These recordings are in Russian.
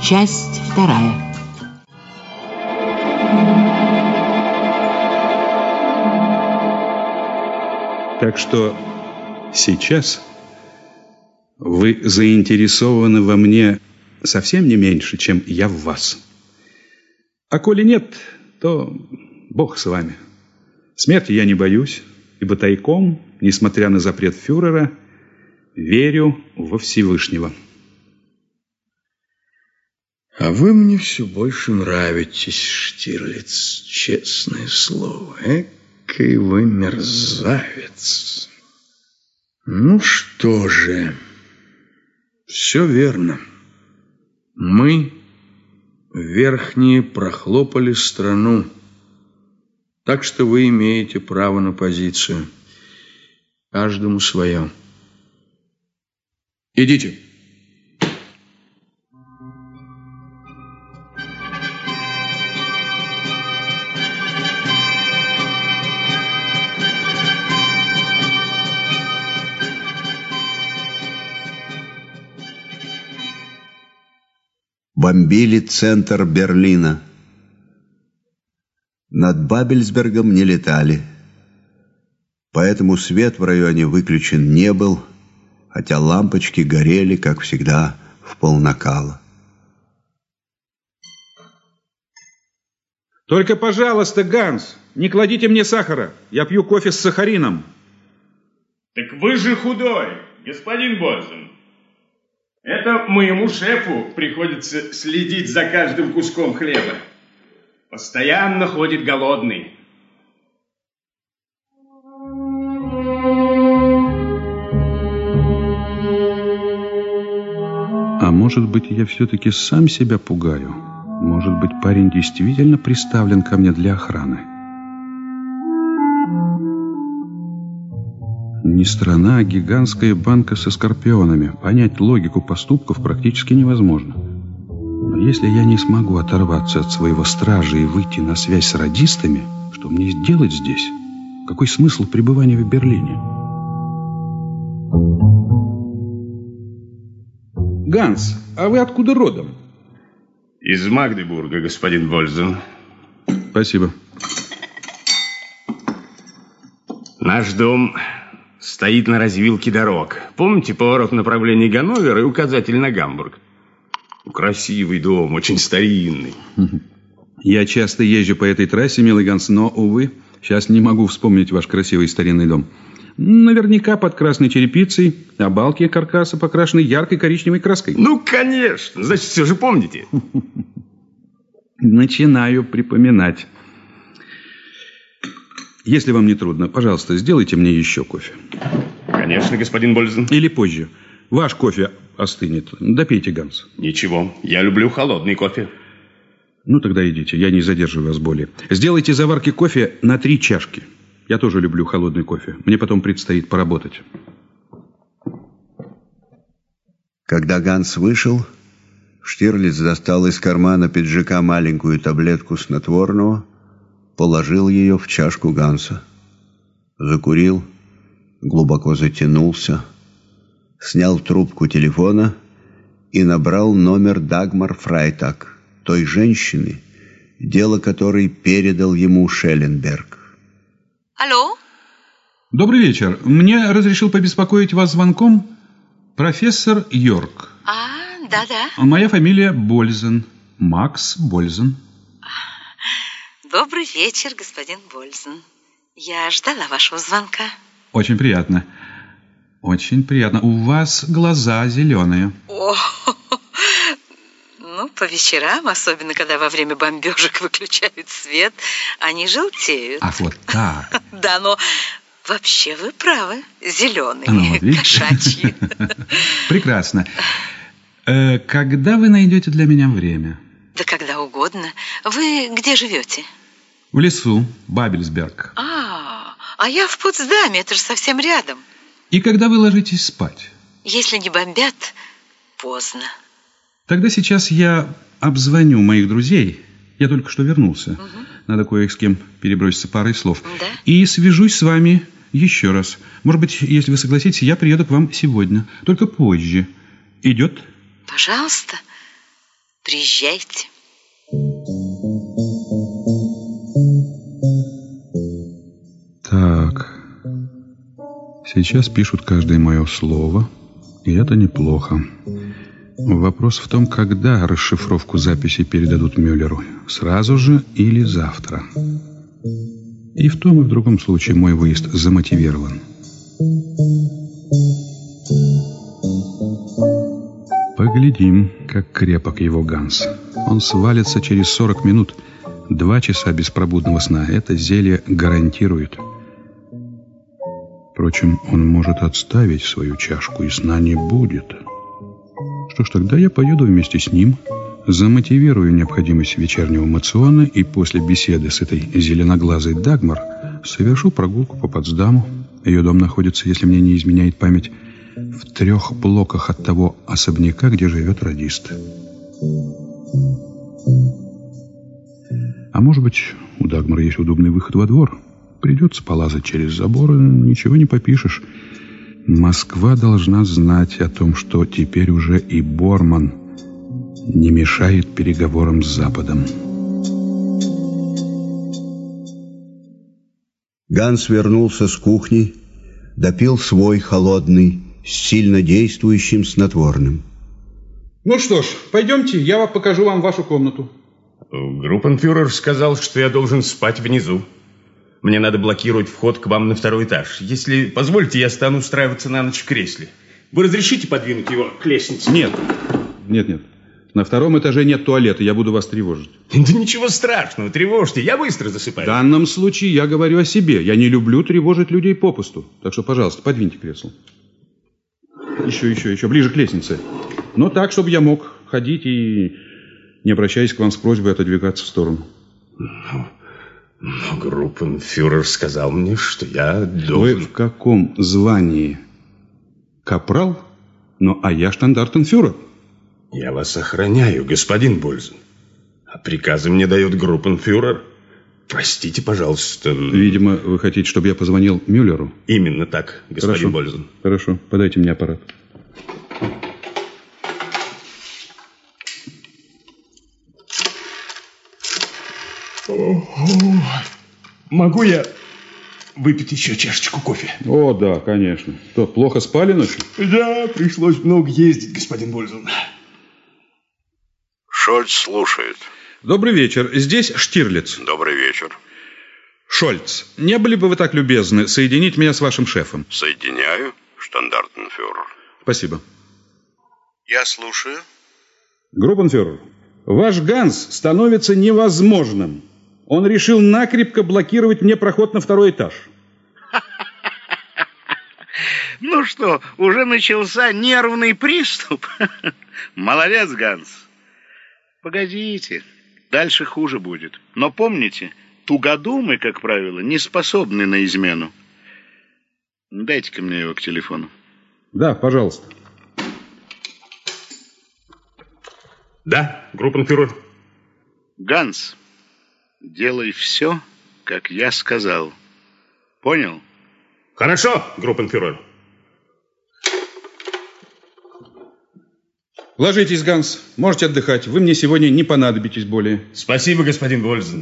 Часть вторая. Так что сейчас вы заинтересованы во мне совсем не меньше, чем я в вас. А коли нет, то Бог с вами. Смерти я не боюсь, ибо тайком, несмотря на запрет фюрера, верю во Всевышнего. А вы мне все больше нравитесь, Штирлиц, честное слово. Экой вы мерзавец. Ну что же, все верно. Мы, верхние, прохлопали страну. Так что вы имеете право на позицию. Каждому свое. Идите. Бомбили центр Берлина. Над Бабельсбергом не летали. Поэтому свет в районе выключен не был, хотя лампочки горели, как всегда, в полнакала. Только, пожалуйста, Ганс, не кладите мне сахара. Я пью кофе с сахарином. Так вы же худой, господин Бользен. Это моему шефу приходится следить за каждым куском хлеба. Постоянно ходит голодный. А может быть, я все-таки сам себя пугаю? Может быть, парень действительно приставлен ко мне для охраны? Не страна, а гигантская банка со скорпионами. Понять логику поступков практически невозможно. Но если я не смогу оторваться от своего стража и выйти на связь с радистами, что мне делать здесь? Какой смысл пребывания в Берлине? Ганс, а вы откуда родом? Из Магдебурга, господин Бользен. Спасибо. Наш дом стоит на развилке дорог. Помните поворот в направлении Ганновера и указатель на Гамбург? Красивый дом, очень старинный. Я часто езжу по этой трассе, милый Ганс, но, увы, сейчас не могу вспомнить ваш красивый старинный дом. Наверняка под красной черепицей, а балки каркаса покрашены яркой коричневой краской. Ну, конечно. Значит, все же помните. Начинаю припоминать. Если вам не трудно, пожалуйста, сделайте мне еще кофе. Конечно, господин Бользен. Или позже. Ваш кофе остынет. Допейте, Ганс. Ничего, я люблю холодный кофе. Ну, тогда идите, я не задерживаю вас более. Сделайте заварки кофе на 3 чашки. Я тоже люблю холодный кофе. Мне потом предстоит поработать. Когда Ганс вышел, Штирлиц достал из кармана пиджака маленькую таблетку снотворного, положил ее в чашку Ганса. Закурил, глубоко затянулся, снял трубку телефона и набрал номер Дагмар Фрайтаг, той женщины, дело которой передал ему Шелленберг. Алло? Добрый вечер. Мне разрешил побеспокоить вас звонком профессор Йорк. Да-да. Моя фамилия Бользен. Макс Бользен. Добрый вечер, господин Бользен. Я ждала вашего звонка. Очень приятно. Очень приятно. У вас глаза зеленые. О, ну, по вечерам, особенно когда во время бомбежек выключают свет, они желтеют. Ах, вот так. Да, но вообще вы правы. Зеленые, кошачьи. Прекрасно. Когда вы найдете для меня время? Да когда угодно. Вы где живете? В лесу, Бабельсберг. А я в Потсдаме, это же совсем рядом. И когда вы ложитесь спать? Если не бомбят, поздно. Тогда сейчас я обзвоню моих друзей. Я только что вернулся. Надо кое с кем переброситься парой слов. Да? И свяжусь с вами еще раз. Может быть, если вы согласитесь, я приеду к вам сегодня. Только позже. Идет? Пожалуйста. Приезжайте. Так, сейчас пишут каждое мое слово, и это неплохо. Вопрос в том, когда расшифровку записи передадут Мюллеру. Сразу же или завтра. И в том, и в другом случае мой выезд замотивирован. Поглядим, как крепок его Ганс. Он свалится через 40 минут. 2 часа беспробудного сна. Это зелье гарантирует. Впрочем, он может отставить свою чашку, и сна не будет. Что ж, тогда я поеду вместе с ним, замотивирую необходимость вечернего мациона и после беседы с этой зеленоглазой Дагмар совершу прогулку по Потсдаму. Ее дом находится, если мне не изменяет память, в 3 блоках от того особняка, где живет радист. А может быть, у Дагмар есть удобный выход во двор. Придется полазать через забор, ничего не попишешь. Москва должна знать о том, что теперь уже и Борман не мешает переговорам с Западом. Ганс вернулся с кухни, допил свой холодный, с сильно действующим снотворным. Ну что ж, пойдемте, я покажу вам вашу комнату. Группенфюрер сказал, что я должен спать внизу. Мне надо блокировать вход к вам на 2-й этаж. Если позволите, я стану устраиваться на ночь в кресле. Вы разрешите подвинуть его к лестнице? Нет. На 2-м этаже нет туалета, я буду вас тревожить. Да ничего страшного, тревожьте, я быстро засыпаю. В данном случае я говорю о себе. Я не люблю тревожить людей попусту. Так что, пожалуйста, подвиньте кресло. Еще, ближе к лестнице. Но так, чтобы я мог ходить и не обращаясь к вам с просьбой отодвигаться в сторону. Но группенфюрер сказал мне, что я должен... Вы в каком звании? Капрал? А я штандартенфюрер. Я вас охраняю, господин Бользен. А приказы мне дает группенфюрер. Простите, пожалуйста. Видимо, вы хотите, чтобы я позвонил Мюллеру? Именно так, господин Бользен. Хорошо, подайте мне аппарат. Могу я выпить еще чашечку кофе? О, да, конечно. Что, плохо спали ночью? Да, пришлось много ездить, господин Бользен. Шольц слушает. Добрый вечер. Здесь Штирлиц. Добрый вечер. Шольц, не были бы вы так любезны соединить меня с вашим шефом? Соединяю, штандартенфюрер. Спасибо. Я слушаю. Группенфюрер, ваш Ганс становится невозможным. Он решил накрепко блокировать мне проход на 2-й этаж. Ну что, уже начался нервный приступ? Молодец, Ганс. Погодите, дальше хуже будет. Но помните, тугодумы, как правило, не способны на измену. Дайте-ка мне его к телефону. Да, пожалуйста. Да, группенфюрер. Ганс, делай все, как я сказал. Понял? Хорошо, группенфюрер. Ложитесь, Ганс. Можете отдыхать. Вы мне сегодня не понадобитесь более. Спасибо, господин Бользен.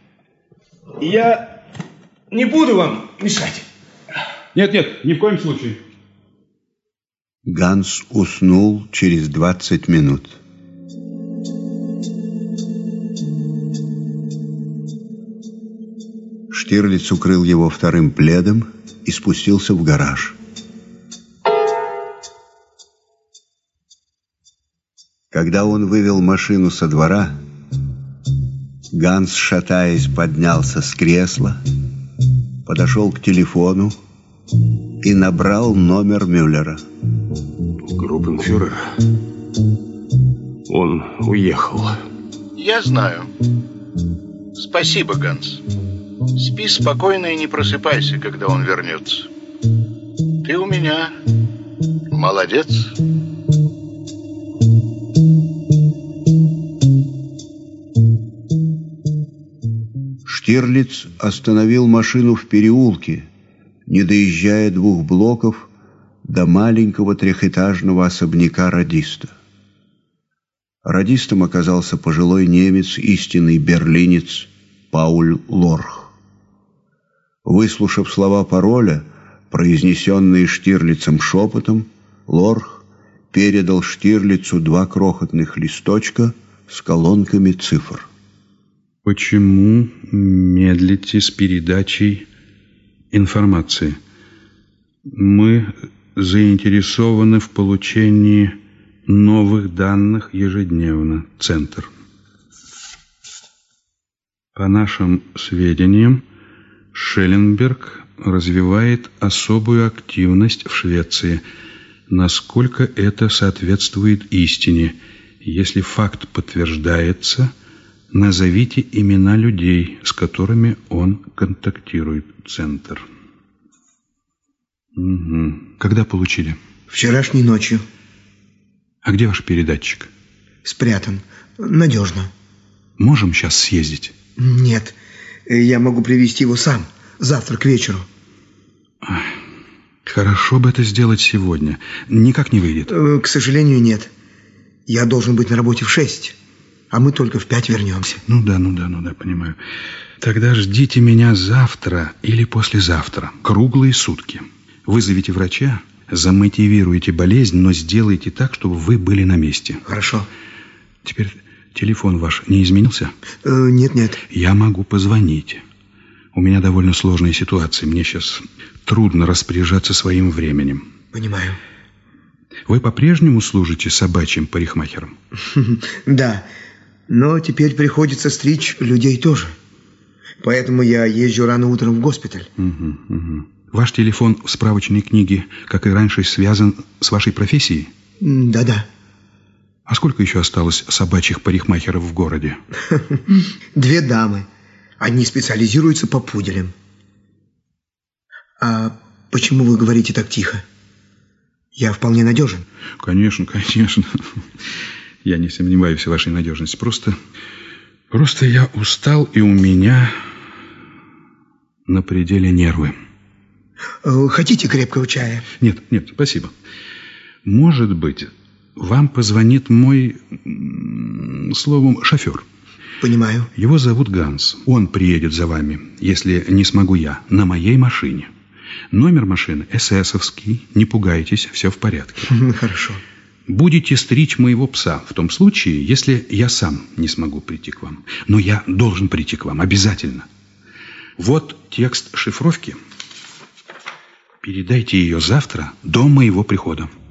Я не буду вам мешать. Нет, ни в коем случае. Ганс уснул через 20 минут. Штирлиц укрыл его 2-м пледом и спустился в гараж. Когда он вывел машину со двора, Ганс, шатаясь, поднялся с кресла, подошел к телефону и набрал номер Мюллера. Группенфюрер, он уехал. Я знаю. Спасибо, Ганс. Спи спокойно и не просыпайся, когда он вернется. Ты у меня молодец. Штирлиц остановил машину в переулке, не доезжая 2 блоков до маленького 3-этажного особняка радиста. Радистом оказался пожилой немец, истинный берлинец Пауль Лорх. Выслушав слова пароля, произнесенные Штирлицем шепотом, Лорх передал Штирлицу 2 крохотных листочка с колонками цифр. Почему медлите с передачей информации? Мы заинтересованы в получении новых данных ежедневно. Центр. По нашим сведениям, Шелленберг развивает особую активность в Швеции. Насколько это соответствует истине? Если факт подтверждается, назовите имена людей, с которыми он контактирует. Центр. Угу. Когда получили? Вчерашней ночью. А где ваш передатчик? Спрятан. Надежно. Можем сейчас съездить? Нет. Я могу привезти его сам. Завтра к вечеру. Хорошо бы это сделать сегодня. Никак не выйдет. К сожалению, нет. Я должен быть на работе в 6, а мы только в 5 вернемся. Ну да, понимаю. Тогда ждите меня завтра или послезавтра. Круглые сутки. Вызовите врача, замотивируйте болезнь, но сделайте так, чтобы вы были на месте. Хорошо. Теперь телефон ваш не изменился? Нет. Я могу позвонить. У меня довольно сложная ситуация. Мне сейчас трудно распоряжаться своим временем. Понимаю. Вы по-прежнему служите собачьим парикмахером? Да, но теперь приходится стричь людей тоже. Поэтому я езжу рано утром в госпиталь. Угу. Ваш телефон в справочной книге, как и раньше, связан с вашей профессией? Да. А сколько еще осталось собачьих парикмахеров в городе? 2 дамы. Они специализируются по пуделям. А почему вы говорите так тихо? Я вполне надежен. Конечно. Я не сомневаюсь в вашей надежности. Просто я устал, и у меня на пределе нервы. Хотите крепкого чая? Нет, спасибо. Может быть, вам позвонит мой, словом, шофер. Понимаю. Его зовут Ганс. Он приедет за вами, если не смогу я, на моей машине. Номер машины эсэсовский. Не пугайтесь, все в порядке. Хорошо. Будете стричь моего пса в том случае, если я сам не смогу прийти к вам. Но я должен прийти к вам, обязательно. Вот текст шифровки. Передайте ее завтра до моего прихода.